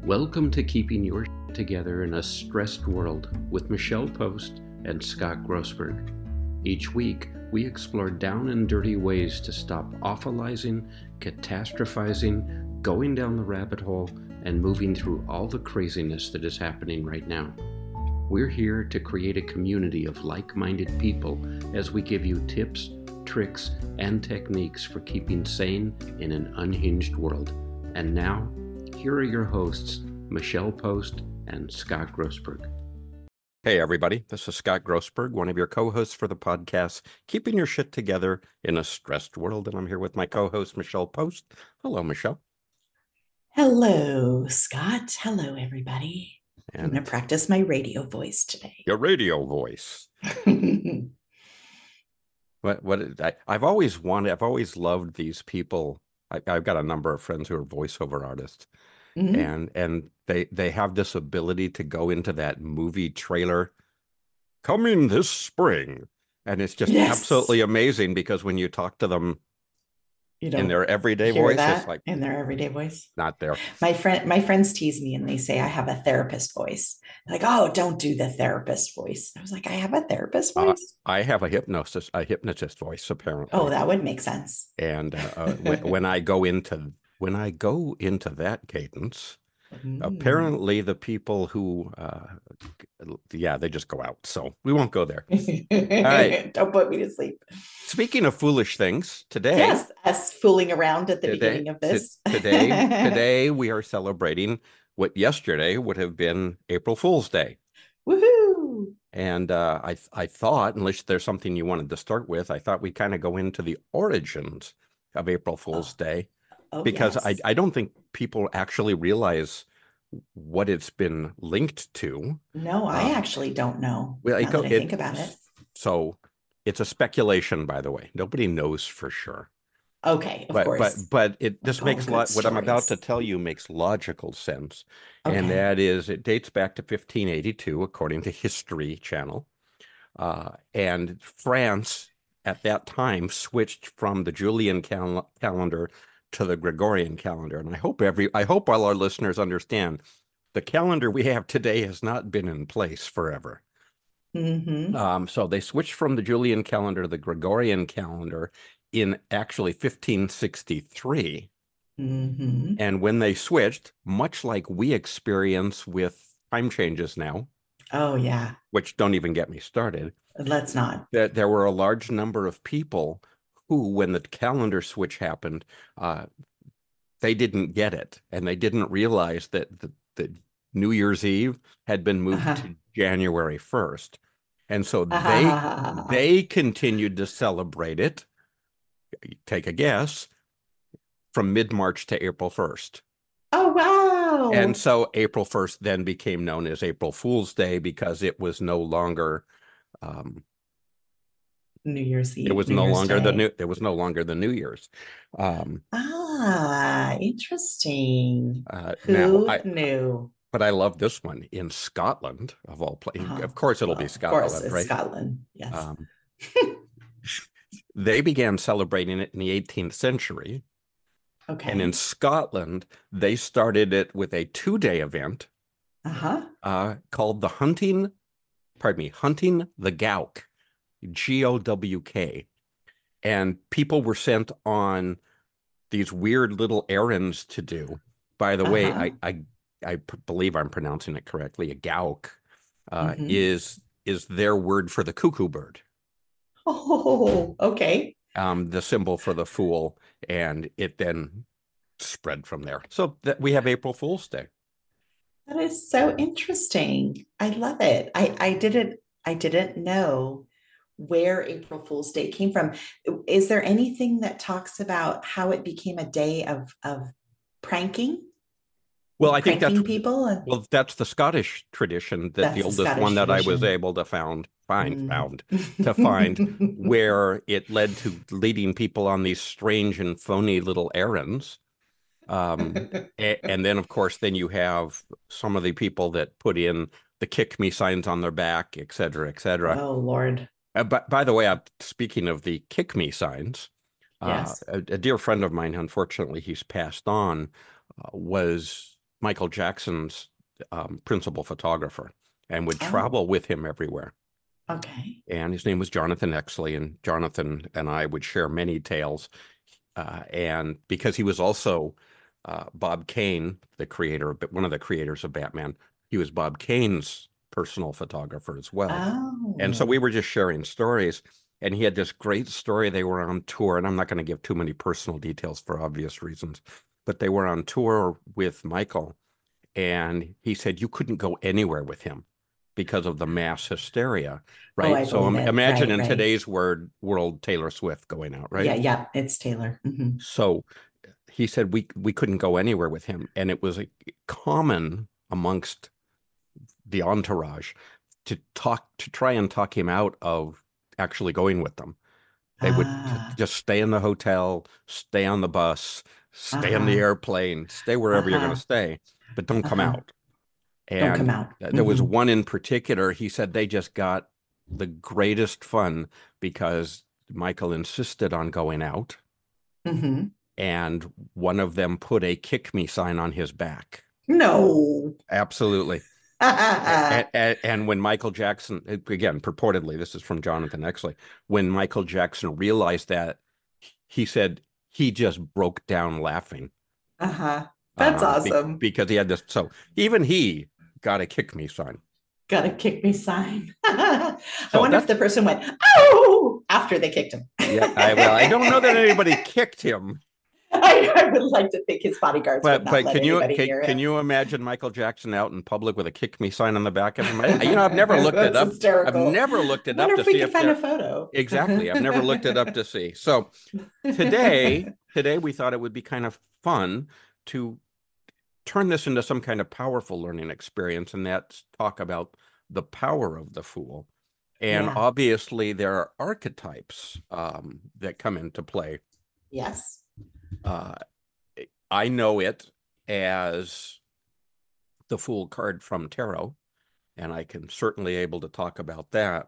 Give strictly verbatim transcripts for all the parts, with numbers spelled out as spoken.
Welcome to Keeping Your Shit Together in a Stressed World with Michelle Post and Scott Grossberg. Each week, we explore down and dirty ways to stop awfulizing, catastrophizing, going down the rabbit hole, and moving through all the craziness that is happening right now. We're here to create a community of like-minded people as we give you tips, tricks, and techniques for keeping sane in an unhinged world. And now, here are your hosts, Michelle Post and Scott Grossberg. Hey, everybody. This is Scott Grossberg, one of your co-hosts for the podcast, Keeping Your Shit Together in a Stressed World. And I'm here with my co-host, Michelle Post. Hello, Michelle. Hello, Scott. Hello, everybody. And I'm going to practice my radio voice today. Your radio voice. what? What? I, I've always wanted, I've always loved these people. I, I've got a number of friends who are voiceover artists. Mm-hmm. And and they they have this ability to go into that movie trailer, coming this spring, and it's just yes. absolutely amazing because when you talk to them you in their everyday voice, it's like in their everyday voice, not there. My friend, my friends tease me and they say I have a therapist voice. Like, oh, don't do the therapist voice. I was like, I have a therapist voice. Uh, I have a hypnosis, a hypnotist voice, apparently. Oh, that would make sense. And uh, uh, when, when I go into When I go into that cadence, mm. apparently the people who, uh, yeah, they just go out. So we won't go there. All right. Don't put me to sleep. Speaking of foolish things, today. Yes, us fooling around at the today, beginning of this. today, today we are celebrating what yesterday would have been April Fool's Day. Woohoo! And uh, I, I thought, unless there's something you wanted to start with, I thought we'd kind of go into the origins of April Fool's oh. Day. Oh, because yes. I, I don't think people actually realize what it's been linked to. No, I um, actually don't know. Well, now I, that I it, think about it. So it's a speculation, by the way. Nobody knows for sure. Okay, of but, course. But but it this All makes lo- what I'm about to tell you makes logical sense. Okay. And that is it dates back to fifteen eighty-two, according to History Channel. Uh, and France at that time switched from the Julian cal- calendar to the Gregorian calendar. And I hope every I hope all our listeners understand the calendar we have today has not been in place forever. Mm-hmm. Um, so they switched from the Julian calendar to the Gregorian calendar in actually fifteen sixty-three. Mm-hmm. And when they switched, much like we experience with time changes now. Oh, yeah. Which don't even get me started. Let's not. That there were a large number of people who, when the calendar switch happened, uh, they didn't get it. And they didn't realize that the, the New Year's Eve had been moved uh-huh. to January first. And so uh-huh. they they continued to celebrate it, take a guess, from mid-March to April first. Oh, wow. And so April first then became known as April Fool's Day because it was no longer... Um, New Year's Eve. It was New no Year's longer Day. the new. It was no longer the New Year's. Um, ah, interesting. Uh, Who now, I, knew? But I love this one in Scotland of all places. Oh, of course, it'll well, be Scotland, of course, it's right? Scotland. Yes. Um, they began celebrating it in the eighteenth century. Okay. And in Scotland, they started it with a two-day event uh-huh. uh, called the hunting. Pardon me, hunting the Gowk. G O W K, and people were sent on these weird little errands to do. By the uh-huh. way, I, I I believe I'm pronouncing it correctly. A Gowk uh, mm-hmm. is is their word for the cuckoo bird. Oh, okay. Um, the symbol for the fool, and it then spread from there. So that we have April Fool's Day. That is so interesting. I love it. I I didn't I didn't know where April Fool's Day came from. Is there anything that talks about how it became a day of of pranking? Well, I think that's people. And... Well, that's the Scottish tradition. That that's the oldest Scottish one that tradition. I was able to found find mm. found to find, where it led to leading people on these strange and phony little errands. Um, and, and then, of course, then you have some of the people that put in the "kick me" signs on their back, et cetera, et cetera. Oh, Lord. Uh, but by the way, I'm speaking of the "kick me" signs. Yes. Uh, a, a dear friend of mine, unfortunately, he's passed on, uh, was Michael Jackson's um, principal photographer and would Oh, travel with him everywhere. okay. And his name was Jonathan Exley, and Jonathan and I would share many tales. Uh, and because he was also uh, Bob Kane, the creator, but one of the creators of Batman, he was Bob Kane's personal photographer as well. And so we Oh, were just sharing stories. And he had this great story. They were on tour, and I'm not going to give too many personal details for obvious reasons, but they were on tour with Michael, and he said you couldn't go anywhere with him because of the mass hysteria, oh, right? I So believe um, it. imagine Right, in right. today's word world, Taylor Swift going out, right? Yeah, yeah, it's Taylor. Mhm. So he said we we couldn't go anywhere with him, and it was a, common amongst the entourage to talk to try and talk him out of actually going with them. They would t- Ah, just stay in the hotel, stay on the bus, stay on the uh-huh, airplane, stay wherever you're going to uh-huh, stay, but don't come uh-huh. out. Don't come And out. there was Hmm. one in particular, he said they just got the greatest fun because Michael insisted on going out, Hmm. and one of them put a kick me sign on his back. No. Absolutely. And, and, and when Michael Jackson, again, purportedly, this is from Jonathan Exley, when Michael Jackson realized that, he said he just broke down laughing. Uh-huh. That's Um, be, awesome. because he had this. So even he got a kick me sign. Got a kick me sign. I So wonder if that's, the person went, oh, after they kicked him. yeah, I, well, I don't know that anybody kicked him, I, I would like to think his bodyguards would but not but let can you anybody can, near can him. you imagine Michael Jackson out in public with a kick me sign on the back of him? I, you know, I've never looked it That's up. I've hysterical. never looked it up Wonder to if we see could if find a there photo. exactly. I've never looked it up to see. So today, today we thought it would be kind of fun to turn this into some kind of powerful learning experience, and that's talk about the power of the Fool. And Yeah. obviously, there are archetypes um, that come into play. Yes. Uh, I know it as the Fool card from Tarot, and I can certainly able to talk about that.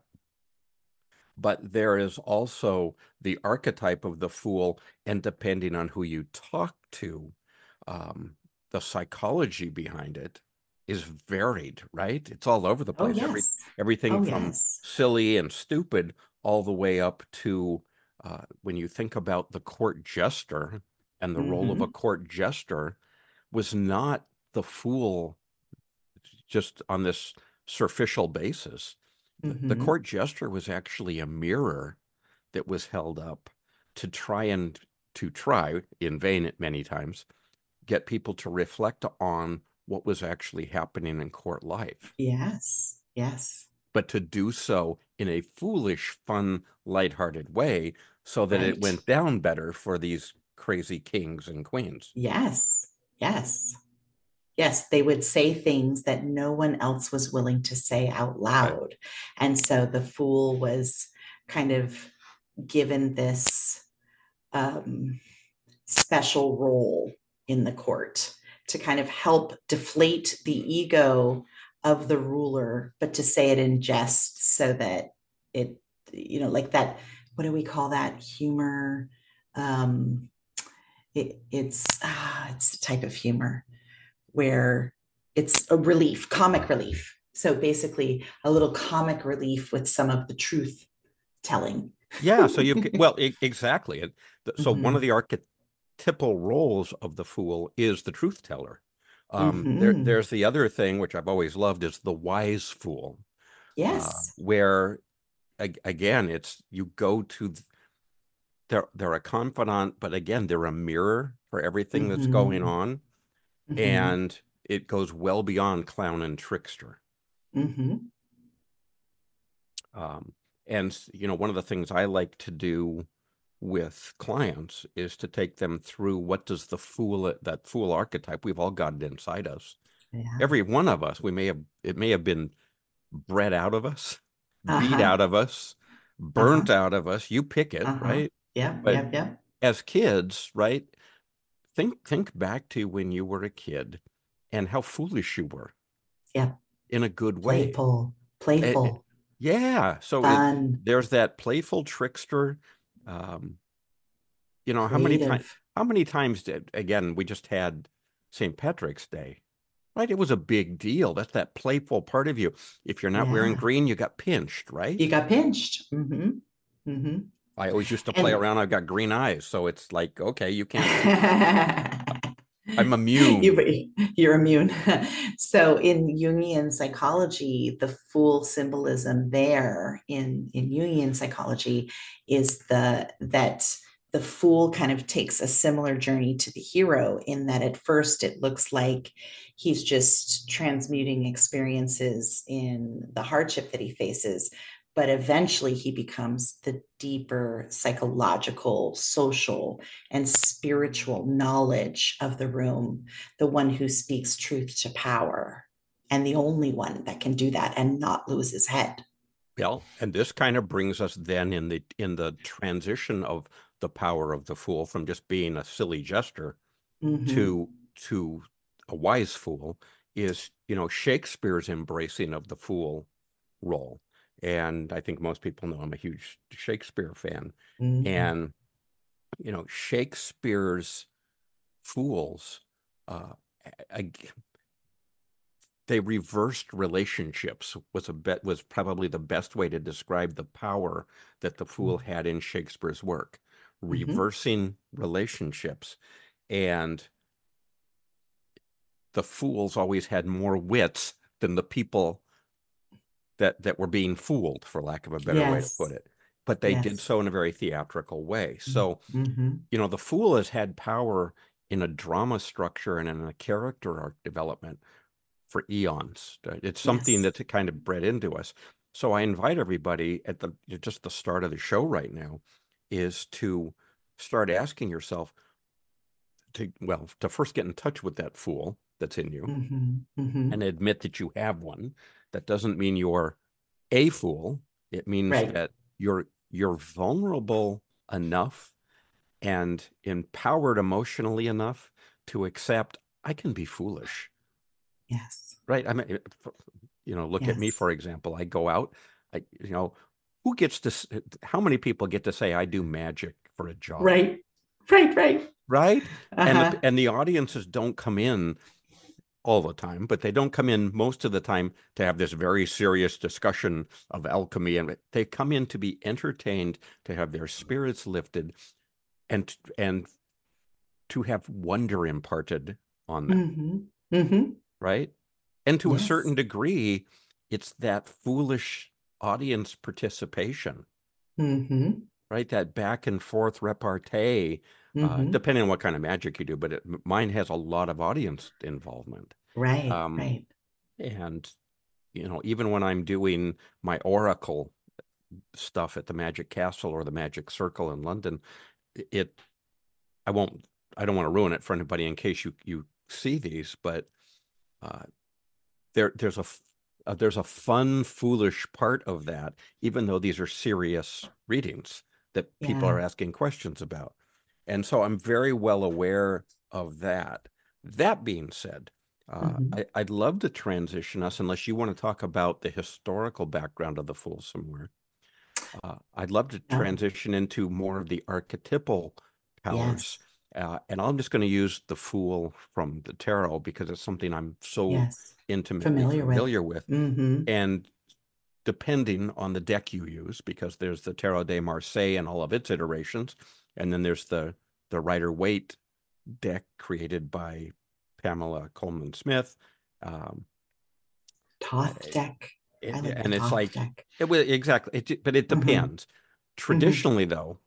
But there is also the archetype of the Fool, and depending on who you talk to, um, the psychology behind it is varied, right? It's all over the Oh, place. Every yes. everything Oh, from yes. silly and stupid all the way up to uh, when you think about the court jester, and the role of a Hmm. court jester was not the fool just on this superficial basis. The, the Hmm. court jester was actually a mirror that was held up to try and to try in vain many times get people to reflect on what was actually happening in court life, Yes. Yes. but to do so in a foolish, fun, lighthearted way so that it Right. went down better for these crazy kings and queens. Yes. Yes. Yes, they would say things that no one else was willing to say out Right. loud. And so the fool was kind of given this um, special role in the court to kind of help deflate the ego of the ruler, but to say it in jest so that it, you know, like that, what do we call that? Humor. Um, it, it's, ah, it's a type of humor where it's a relief, comic relief. So basically, a little comic relief with some of the truth telling. Yeah, so you've well, e- exactly. And th- so one of Mhm. the archetypal roles of the fool is the truth teller. Um, there, Mhm. there's the other thing which I've always loved is the wise fool, uh, Yes. where ag- again, it's you go to th- they're they're a confidant, but again, they're a mirror for everything that's going Mhm. on, Mhm. and it goes well beyond clown and trickster. Mhm. Um, and you know, one of the things I like to do with clients is to take them through what does the fool that fool archetype, we've all got it inside us. Yeah. Every one of us, we may have it may have been bred out of us, beat Uh-huh. out of us, Uh-huh. burnt out of us. You pick it, Uh-huh. right? Yeah. But Yeah. Yeah. as kids, right? Think think back to when you were a kid and how foolish you were Yeah. in a good way. Playful. Eh, eh, Playful. yeah. So it Fun. there's that playful trickster. Um, you know, how many times Creative. how many times did again we just had Saint Patrick's Day. Right. It was a big deal. That's that playful part of you. If you're not wearing Yeah. green, you got pinched, right? You got pinched. Mm-hmm. Mm-hmm. I always used to play And around. I've got green eyes. So it's like, okay, you can't pinch. I'm immune. You, you're immune. So in Jungian psychology, the fool symbolism there in, in Jungian psychology is the that the fool kind of takes a similar journey to the hero in that at first it looks like he's just transmuting experiences in the hardship that he faces, but eventually he becomes the deeper psychological, social, and spiritual knowledge of the room, the one who speaks truth to power, and the only one that can do that and not lose his head. Well, and this kind of brings us then in the in the transition of the power of the fool from just being a silly jester mm-hmm. to to a wise fool is, you know, Shakespeare's embracing of the fool role. And I think most people know I'm a huge Shakespeare fan. Mm-hmm. And, you know, Shakespeare's fools, uh, I, they reversed relationships was a bet was probably the best way to describe the power that the fool mm-hmm. had in Shakespeare's work, reversing mm-hmm. relationships. And the fools always had more wits than the people that that were being fooled, for lack of a better yes. way to put it. But they yes. did so in a very theatrical way. So, mm-hmm. you know, the fool has had power in a drama structure and in a character arc development for eons. It's something yes. that's kind of bred into us. So I invite everybody at the just the start of the show right now is to start asking yourself to, well, to first get in touch with that fool that's in you mm-hmm. Mm-hmm. and admit that you have one. That doesn't mean you're a fool. It means right. that you're you're vulnerable enough and empowered emotionally enough to accept I can be foolish. Yes. Right. I mean, you know, look yes. at me, for example. I go out, I, you know, who gets to, how many people get to say I do magic for a job? Right. Right. Right. Right. Uh-huh. And, the, and the audiences don't come in all the time, but they don't come in most of the time to have this very serious discussion of alchemy. And they come in to be entertained, to have their spirits lifted, and, and to have wonder imparted on them. Mm-hmm. Mm-hmm. Right. And to yes. a certain degree, it's that foolish audience participation. Mm-hmm. Right. That back and forth repartee. Mm-hmm. Uh, depending on what kind of magic you do, but it, mine has a lot of audience involvement. Right, um, right. And, you know, even when I'm doing my Oracle stuff at the Magic Castle or the Magic Circle in London, it, I won't, I don't want to ruin it for anybody in case you, you see these, but uh, there, there's a, uh, there's a fun, foolish part of that, even though these are serious readings that people yeah. are asking questions about. And so I'm very well aware of that. That being said, uh, mm-hmm. I, I'd love to transition us, unless you want to talk about the historical background of the fool somewhere. Uh, I'd love to transition oh. into more of the archetypal powers. Yes. Uh, and I'm just going to use the fool from the tarot because it's something I'm so yes. intimately familiar, familiar with. with. Mm-hmm. And depending on the deck you use, because there's the Tarot de Marseille and all of its iterations, and then there's the the Rider-Waite deck created by Pamela Coleman Smith. Um, Thoth deck. It, and it's like, deck. it was exactly, it, but it depends. Mm-hmm. Traditionally, mm-hmm. though,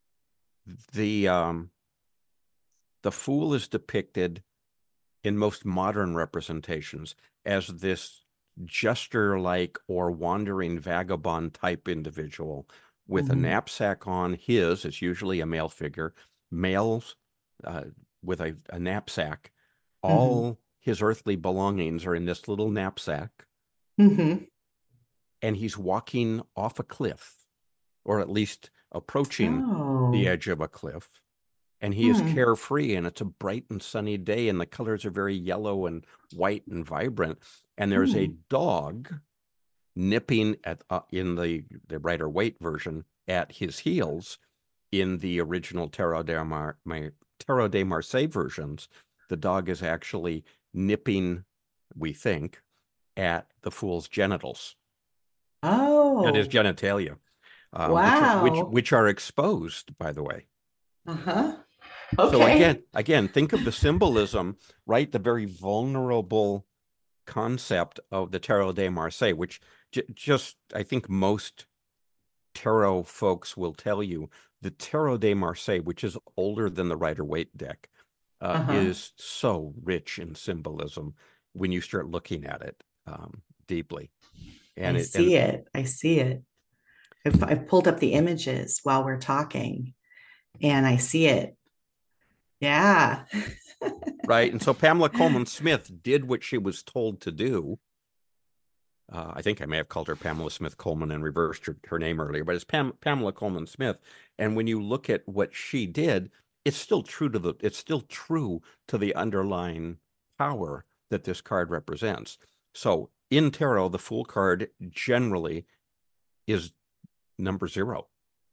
the um, the fool is depicted in most modern representations as this jester-like or wandering vagabond type individual with mm-hmm. a knapsack on his, it's usually a male figure, males uh, with a, a knapsack. All mm-hmm. his earthly belongings are in this little knapsack. Mm-hmm. And he's walking off a cliff, or at least approaching oh. the edge of a cliff. And he hmm. is carefree, and it's a bright and sunny day, and the colors are very yellow and white and vibrant. And there's hmm. a dog nipping at uh, in the, the Rider-Waite version at his heels. In the original Tarot de, Mar Tarot de Marseille versions, the dog is actually nipping we think, at the fool's genitals. Oh, That is genitalia, um, which are which wow. which are exposed, by the way. Uh-huh. So again, Okay. again, think of the symbolism, right? The very vulnerable concept of the Tarot de Marseille, which j just I think most tarot folks will tell you the Tarot de Marseille, which is older than the Rider-Waite deck, uh, Uh-huh. is so rich in symbolism when you start looking at it um, deeply. I And it and see it. I see it. I've, I've pulled up the images while we're talking and I see it. Yeah. right, and so Pamela Coleman Smith did what she was told to do. Uh, I think I may have called her Pamela Smith Coleman and reversed her, her name earlier, but it's Pam, Pamela Coleman Smith. And when you look at what she did, it's still true to the it's still true to the underlying power that this card represents. So in tarot, the Fool card generally is number zero.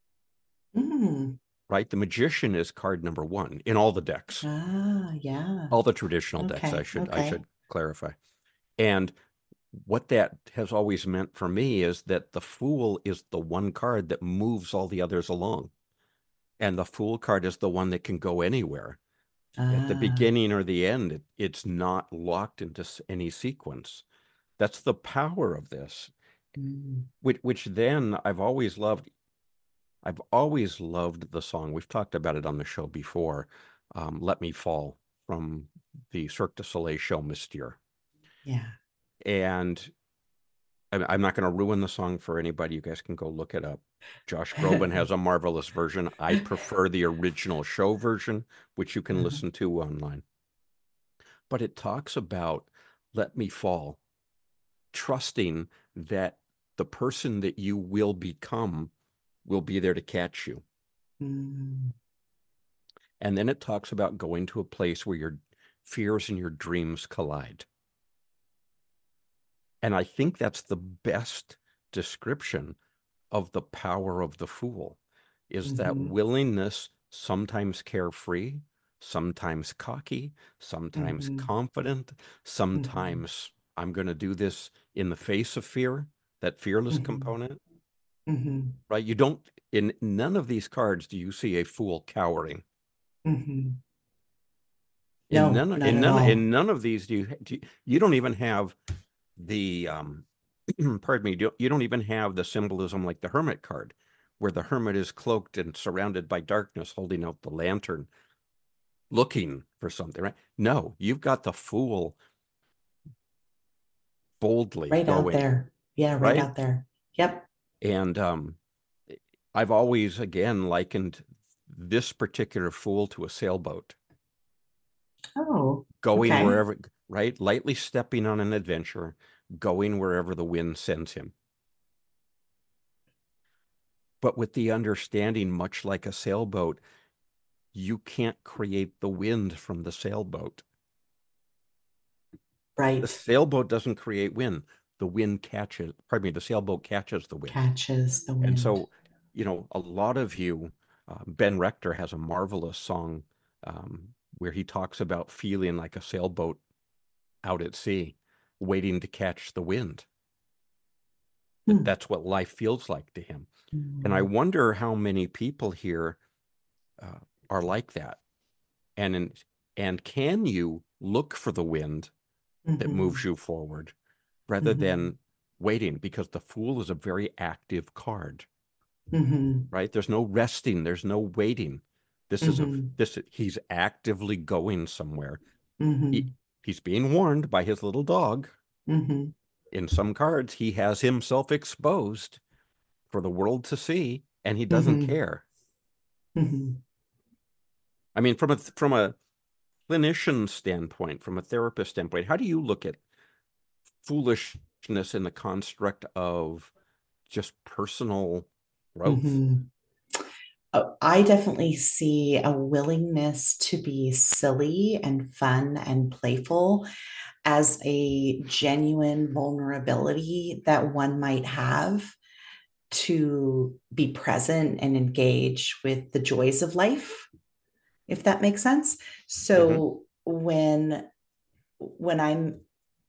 Mm. Right? The Magician is card number one in all the decks. Ah, yeah. All the traditional decks, I Okay. should I Okay. should clarify. And what that has always meant for me is that the Fool is the one card that moves all the others along. And the Fool card is the one that can go anywhere. At the Ah. beginning or the end, it, it's not locked into any sequence. That's the power of this, Mm. which, which then I've always loved. I've always loved the song. We've talked about it on the show before. Um, Let Me Fall from the Cirque du Soleil show Mystere. Yeah. And I'm not going to ruin the song for anybody. You guys can go look it up. Josh Groban has a marvelous version. I prefer the original show version, which you can Uh-huh. listen to online. But it talks about let me fall, trusting that the person that you will become will be there to catch you. Mm. And then it talks about going to a place where your fears and your dreams collide. And I think that's the best description of the power of the Fool, is mm-hmm. that willingness, sometimes carefree, sometimes cocky, sometimes mm-hmm. confident, sometimes mm-hmm. I'm going to do this in the face of fear, that fearless mm-hmm. component. Mm-hmm. Right? You don't, in none of these cards do you see a Fool cowering. Mm-hmm. In no, none, not in at none, all. in none of these do you, do you, you don't even have the, um, pardon me, you don't even have the symbolism like the Hermit card, where the hermit is cloaked and surrounded by darkness, holding out the lantern, looking for something, right? No, you've got the Fool boldly right going. out there. Yeah, right, right out there. Yep. And um, I've always, again, likened this particular Fool to a sailboat. Oh, going okay. wherever, right? Lightly stepping on an adventure, going wherever the wind sends him. But with the understanding, much like a sailboat, you can't create the wind from the sailboat. Right. The sailboat doesn't create wind. The wind catches, pardon me, the sailboat catches the wind. Catches the wind. And so, you know, a lot of you, uh, Ben Rector has a marvelous song um, where he talks about feeling like a sailboat out at sea, waiting to catch the wind. Hmm. That's what life feels like to him. Mm. And I wonder how many people here uh, are like that. And, in, and can you look for the wind mm-hmm. that moves you forward rather mm-hmm. than waiting? Because the Fool is a very active card, mm-hmm. right? There's no resting. There's no waiting. This mm-hmm. is a, this, he's actively going somewhere. Mm-hmm. He, he's being warned by his little dog. Mm-hmm. In some cards, he has himself exposed for the world to see, and he doesn't mm-hmm. care. Mm-hmm. I mean, from a from a clinician standpoint, from a therapist standpoint, how do you look at foolishness in the construct of just personal growth? Mm-hmm. Oh, I definitely see a willingness to be silly and fun and playful as a genuine vulnerability that one might have to be present and engage with the joys of life, if that makes sense. So mm-hmm. when when I'm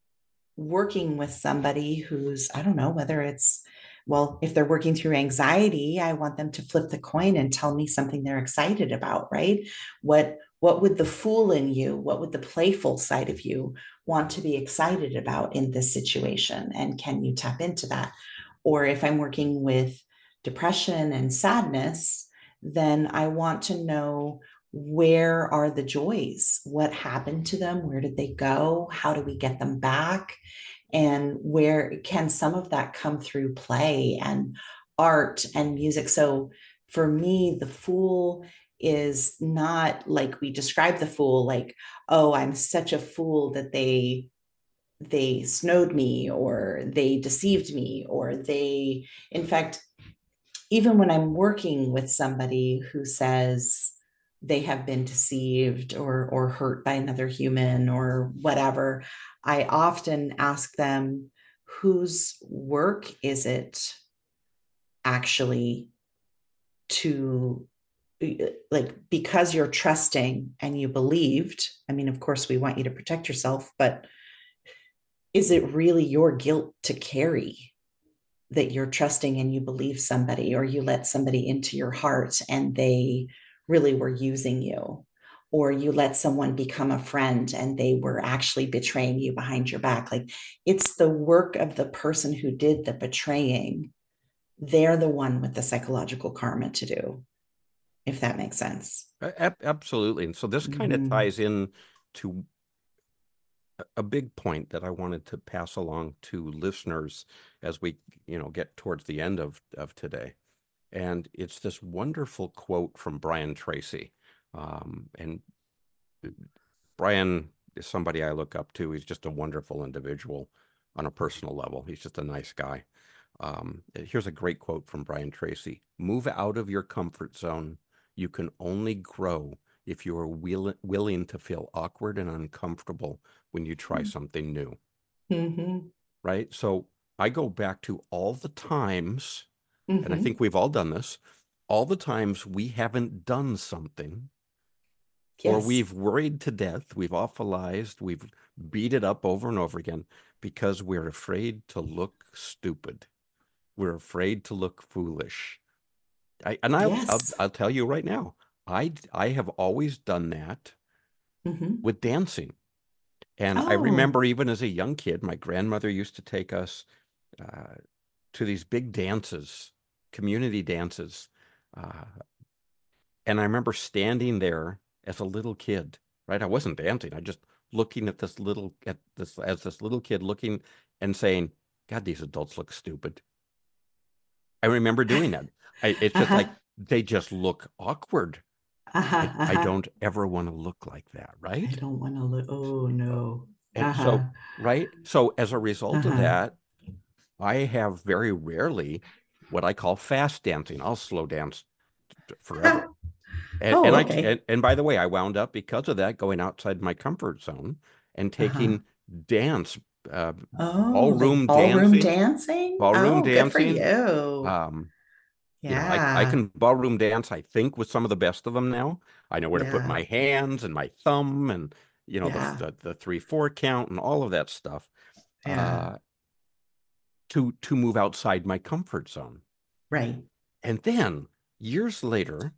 working with somebody who's, I don't know, whether it's, well, if they're working through anxiety, I want them to flip the coin and tell me something they're excited about, right? What what would the fool in you, what would the playful side of you want to be excited about in this situation? And can you tap into that? Or if I'm working with depression and sadness, then I want to know, where are the joys? What happened to them? Where did they go? How do we get them back? And where can some of that come through play and art and music? So for me, the fool is not like we describe the fool, like, oh, I'm such a fool that they they snowed me, or they deceived me, or they, in fact, even when I'm working with somebody who says they have been deceived or or hurt by another human or whatever, I often ask them, whose work is it actually to, like, because you're trusting and you believed. I mean, of course, we want you to protect yourself, but is it really your guilt to carry, that you're trusting and you believe somebody, or you let somebody into your heart and they really were using you, or you let someone become a friend and they were actually betraying you behind your back? Like, it's the work of the person who did the betraying. They're the one with the psychological karma to do, if that makes sense. A- absolutely. And so this kind of Mm-hmm. ties in to a big point that I wanted to pass along to listeners as we, you know, get towards the end of, of today. And it's this wonderful quote from Brian Tracy. Um, and Brian is somebody I look up to. He's just a wonderful individual on a personal level. He's just a nice guy. Um, here's a great quote from Brian Tracy. Move out of your comfort zone. You can only grow if you are will willing to feel awkward and uncomfortable when you try something new. Mm-hmm. Right? So I go back to all the times, Mm-hmm. and I think we've all done this, all the times we haven't done something, yes, or we've worried to death, we've awfulized, we've beat it up over and over again because we're afraid to look stupid. We're afraid to look foolish. I, and I'll, Yes. I'll, I'll tell you right now, I, I have always done that mm-hmm. with dancing. And oh. I remember even as a young kid, my grandmother used to take us uh, to these big dances, community dances. Uh, and I remember standing there as a little kid, right? I wasn't dancing. I just looking at this little, at this, as this little kid looking and saying, God, these adults look stupid. I remember doing that. I, it's just uh-huh. like, they just look awkward. Uh-huh, I, uh-huh. I don't ever want to look like that, right? I don't want to look, oh no. And uh-huh. so, right? So as a result uh-huh. of that, I have very rarely what I call fast dancing. I'll slow dance forever. And, oh, and okay. I and, and by the way, I wound up because of that going outside my comfort zone and taking uh-huh. dance, uh, oh, ballroom like ballroom dancing, dancing. ballroom oh, dancing. Good for you. Um, yeah. You know, I, I can ballroom dance, I think, with some of the best of them now. I know where yeah. to put my hands and my thumb and, you know, yeah. the, the the three, four count and all of that stuff. Yeah. Uh, to to move outside my comfort zone. Right. And then years later,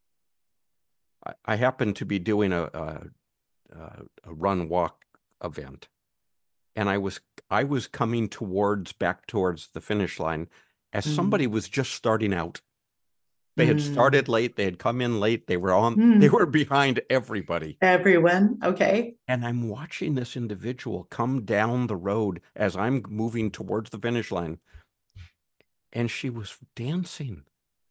I, I happened to be doing a, a a run walk event, and I was I was coming towards back towards the finish line as mm. somebody was just starting out. They had started late. They had come in late. They were on, mm. they were behind everybody. Everyone. Okay. And I'm watching this individual come down the road as I'm moving towards the finish line. And she was dancing.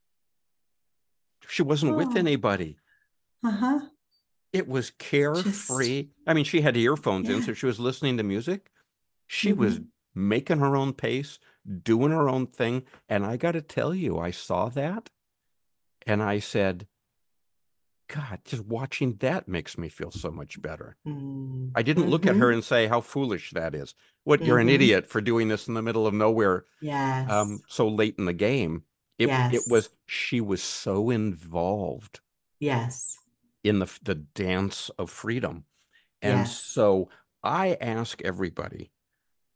She wasn't oh. with anybody. Uh-huh. It was carefree. Just... I mean, she had earphones yeah. in, so she was listening to music. She mm-hmm. was making her own pace, doing her own thing. And I got to tell you, I saw that. And I said, God, just watching that makes me feel so much better. Mm-hmm. I didn't look at her and say, how foolish that is. What, mm-hmm. you're an idiot for doing this in the middle of nowhere. Yes. Um, so late in the game. It, yes. it was, she was so involved. Yes. In the, the dance of freedom. And yes. so I ask everybody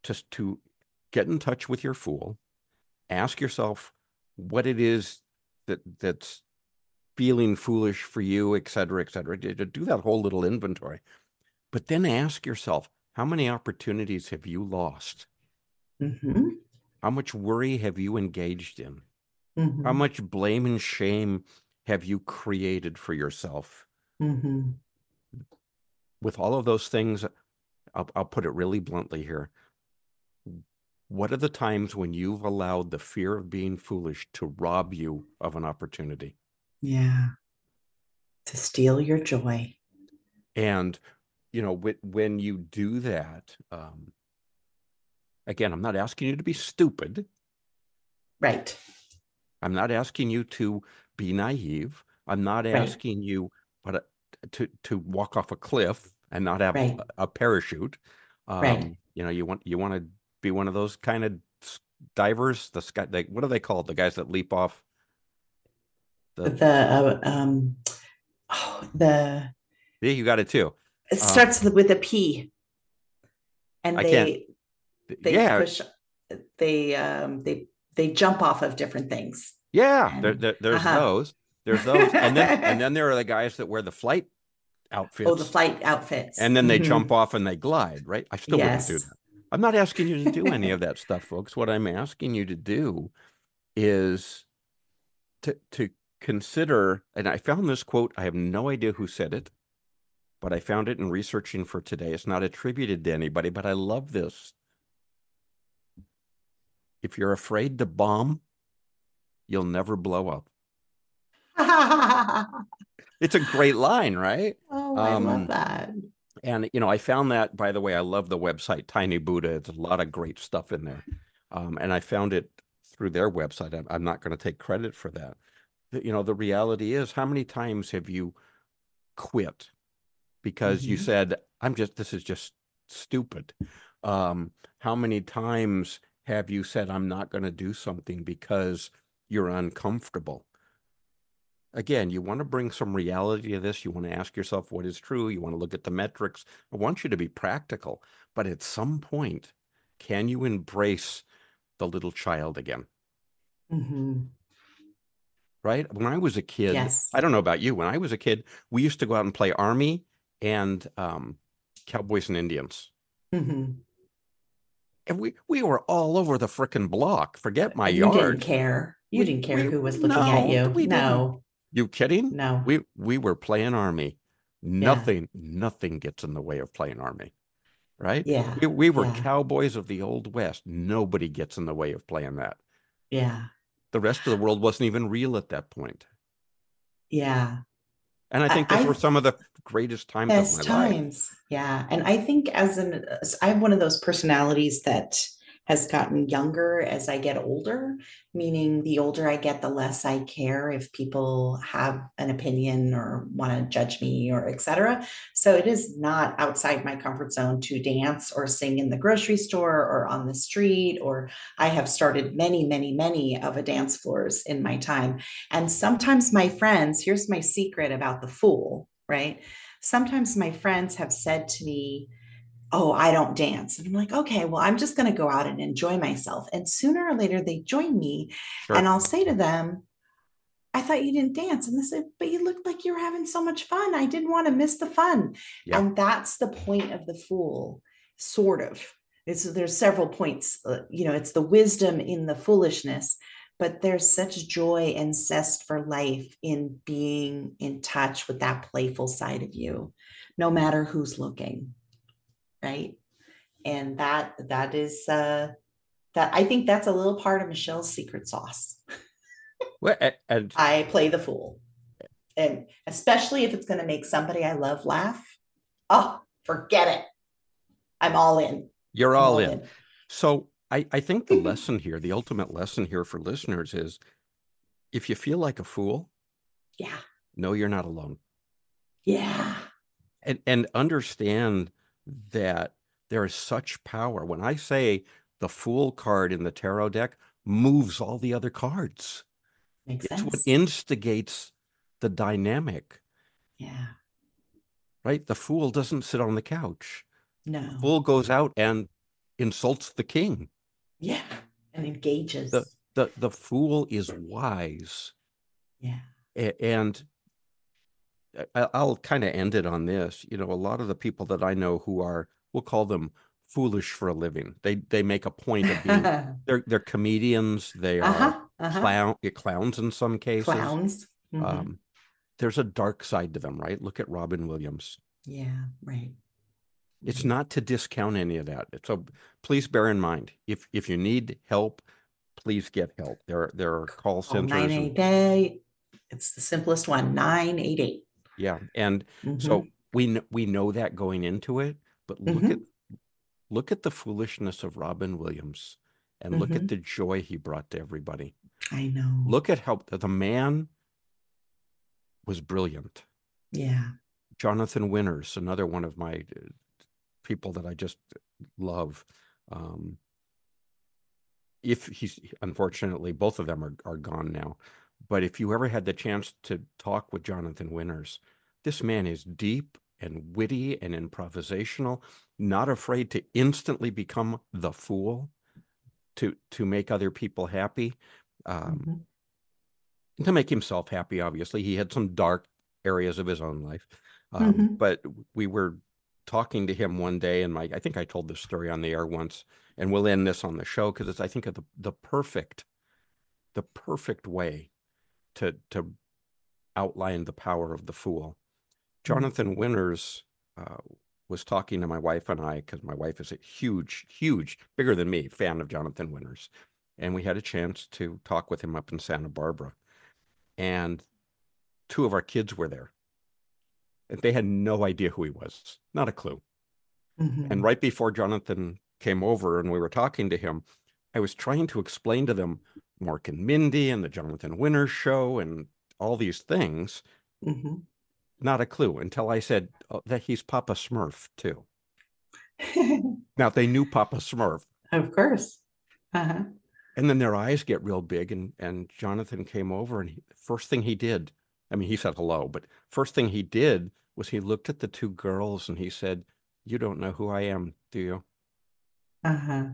to, to get in touch with your Fool, ask yourself what it is that that's feeling foolish for you, et cetera, et cetera, to, to do that whole little inventory. But then ask yourself, how many opportunities have you lost? Mm-hmm. How much worry have you engaged in? Mm-hmm. How much blame and shame have you created for yourself? Mm-hmm. With all of those things, I'll, I'll put it really bluntly here. What are the times when you've allowed the fear of being foolish to rob you of an opportunity? Yeah. To steal your joy. And, you know, when, when you do that, um, again, I'm not asking you to be stupid. Right. I'm not asking you to be naive. I'm not Right. asking you but uh, to, to walk off a cliff and not have Right. a, a parachute. Um, Right. You know, you want, you want to be one of those kind of divers, the sky, they, what are they called? The guys that leap off the, The uh, um oh, the yeah, you got it too. it Um, starts with a P, and I can't, they they yeah, push they um they they jump off of different things. yeah, there, And there, there's uh-huh. those, there's those. And then, and then there are the guys that wear the flight outfits. Oh, the flight outfits. And then they Mm-hmm. jump off and they glide, right? I still wouldn't do Yes. that. I'm not asking you to do any of that stuff, folks. What I'm asking you to do is to, to consider, and I found this quote, I have no idea who said it, but I found it in researching for today. It's not attributed to anybody, but I love this. If you're afraid to bomb, you'll never blow up. It's a great line, right? Oh, I Um, love that. And, you know, I found that, by the way, I love the website, Tiny Buddha. It's a lot of great stuff in there. Um, and I found it through their website. I'm, I'm not going to take credit for that. The, you know, the reality is, how many times have you quit because Mm-hmm. you said, I'm just, this is just stupid? Um, how many times have you said, I'm not going to do something because you're uncomfortable? Again, you want to bring some reality to this. You want to ask yourself what is true. You want to look at the metrics. I want you to be practical. But at some point, can you embrace the little child again? Mm-hmm. Right? When I was a kid, Yes. I don't know about you. When I was a kid, we used to go out and play Army and um, Cowboys and Indians. Mm-hmm. And we, we were all over the frickin' block. Forget my And you yard. didn't care. You We, didn't care we, who was looking at no, you. we didn't. No. You kidding? No. We we were playing Army. Yeah. Nothing, nothing gets in the way of playing Army, right? Yeah. We, we were Yeah. cowboys of the Old West. Nobody gets in the way of playing that. Yeah. The rest of the world wasn't even real at that point. Yeah. And I think I, those I were some of the greatest times of best my life. times. Yeah. And I think as an, I'm one of those personalities that has gotten younger as I get older, meaning the older I get, the less I care if people have an opinion or want to judge me or et cetera. So it is not outside my comfort zone to dance or sing in the grocery store or on the street, or I have started many, many, many of a dance floors in my time. And sometimes my friends, here's my secret about the Fool, right? Sometimes my friends have said to me, oh, I don't dance. And I'm like, okay, well, I'm just going to go out and enjoy myself. And sooner or later, they join me. Sure. And I'll say to them, I thought you didn't dance. And they said, but you looked like you were having so much fun. I didn't want to miss the fun. Yeah. And that's the point of the Fool, sort of. It's, there's several points. Uh, you know, it's the wisdom in the foolishness, but there's such joy and zest for life in being in touch with that playful side of you, no matter who's looking. Right. And that that is uh that I think that's a little part of Michelle's secret sauce. Well, and I play the Fool. And especially if it's going to make somebody I love laugh. Oh, forget it. I'm all in. You're I'm all, all in. in. So I, I think the lesson here, the ultimate lesson here for listeners is, if you feel like a fool, Yeah. know you're not alone. Yeah. And, and understand that there is such power. When I say the Fool card in the tarot deck moves all the other cards, Makes it's sense. what instigates the dynamic. Yeah. Right? The Fool doesn't sit on the couch. No. The Fool goes out and insults the king. Yeah. And engages. The, the, the fool is wise. Yeah. And I'll kind of end it on this. You know, a lot of the people that I know who are, we'll call them foolish for a living. They they make a point of being, they're, they're comedians. They are uh-huh, uh-huh. clown, clowns in some cases. Clowns. Mm-hmm. Um, there's a dark side to them, right? Look at Robin Williams. Yeah, right. It's not to discount any of that. So please bear in mind, if if you need help, please get help. There, there are call centers. nine eight eight. It's the simplest one, nine eight eight. Yeah. And mm-hmm. so we, we know that going into it, but look mm-hmm. at, look at the foolishness of Robin Williams and mm-hmm. look at the joy he brought to everybody. I know. Look at how the man was brilliant. Yeah. Jonathan Winters, another one of my people that I just love. Um, if he's, unfortunately, both of them are, are gone now. But if you ever had the chance to talk with Jonathan Winters, this man is deep and witty and improvisational, not afraid to instantly become the fool to, to make other people happy, um, mm-hmm. to make himself happy, obviously. He had some dark areas of his own life. Um, mm-hmm. But we were talking to him one day, and my, I think I told this story on the air once, and we'll end this on the show because it's, I think, of the, the perfect, the perfect way to to outline the power of the fool. Jonathan mm-hmm. Winters uh, was talking to my wife and I, because my wife is a huge, huge, bigger than me, fan of Jonathan Winters. And we had a chance to talk with him up in Santa Barbara. And two of our kids were there. And they had no idea who he was, not a clue. Mm-hmm. And right before Jonathan came over and we were talking to him, I was trying to explain to them Mork and Mindy and the Jonathan Winters show and all these things. Mm-hmm. Not a clue until I said oh, that he's Papa Smurf too. Now they knew Papa Smurf. Of course. Uh-huh. And then their eyes get real big, and, and Jonathan came over, and he, first thing he did, I mean, he said hello, but first thing he did was he looked at the two girls and he said, "You don't know who I am, do you?" Uh-huh.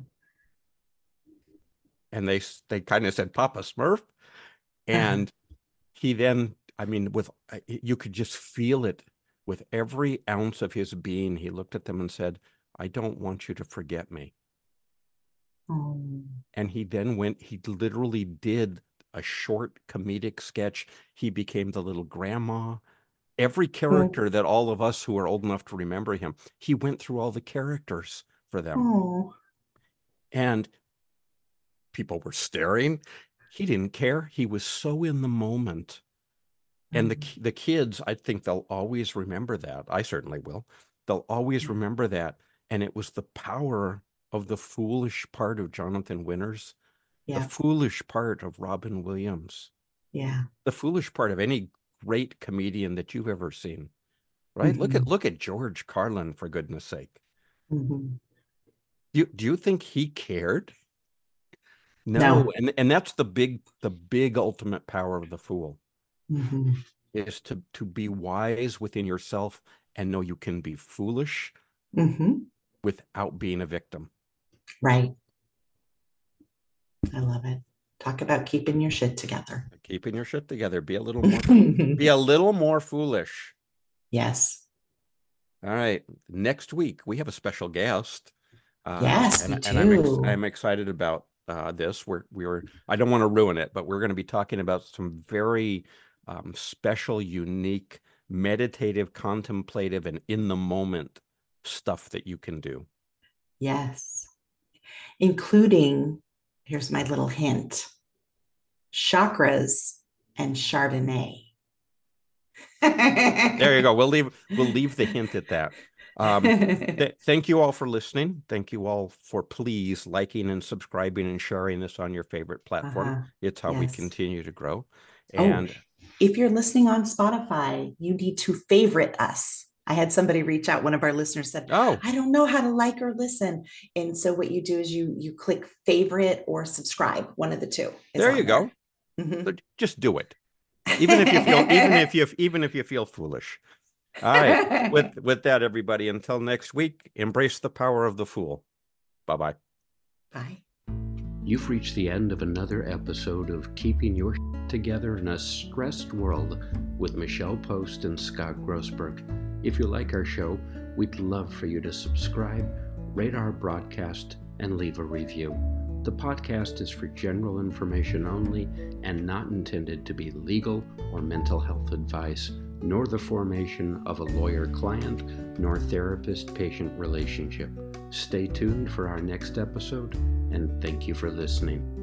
And they they kind of said, "Papa Smurf." And uh-huh. he then, I mean, with you could just feel it with every ounce of his being. He looked at them and said, "I don't want you to forget me." Oh. And he then went, he literally did a short comedic sketch. He became the little grandma. Every character oh. that all of us who are old enough to remember him, he went through all the characters for them. Oh. And people were staring. He didn't care. He was so in the moment. And the the kids, I think they'll always remember that. I certainly will. They'll always remember that. And it was the power of the foolish part of Jonathan Winters, yeah. the foolish part of Robin Williams, yeah, the foolish part of any great comedian that you've ever seen. Right? Mm-hmm. Look at look at George Carlin, for goodness sake. Mm-hmm. You do you think he cared? No, no. and and that's the big the big ultimate power of the fool. Mm-hmm. Is to to be wise within yourself and know you can be foolish mm-hmm. without being a victim. Right. I love it. Talk about keeping your shit together. Keeping your shit together. Be a little more be a little more foolish. Yes. All right. Next week we have a special guest. Uh, yes, and, me too. and I'm ex- I'm excited about uh, this. We're we were I don't want to ruin it, but we're going to be talking about some very um, special, unique, meditative, contemplative, and in the moment stuff that you can do. Yes, including, here's my little hint, chakras and Chardonnay. There you go. We'll leave we'll leave the hint at that. Um, th- thank you all for listening. Thank you all for please liking and subscribing and sharing this on your favorite platform. Uh-huh. It's how yes. we continue to grow. And oh, if you're listening on Spotify, you need to favorite us. I had somebody reach out. One of our listeners said, "Oh, I don't know how to like or listen." And so what you do is you you click favorite or subscribe. One of the two. There you there. go. Mm-hmm. Just do it. Even if you feel even if you even if you feel foolish. All right. With with that, everybody, until next week, embrace the power of the fool. Bye. Bye-bye. Bye. You've reached the end of another episode of Keeping Your Together in a Stressed World with Michelle Post and Scott Grossberg. If you like our show, we'd love for you to subscribe, rate our broadcast, and leave a review. The podcast is for general information only and not intended to be legal or mental health advice, nor the formation of a lawyer-client nor therapist-patient relationship. Stay tuned for our next episode, and thank you for listening.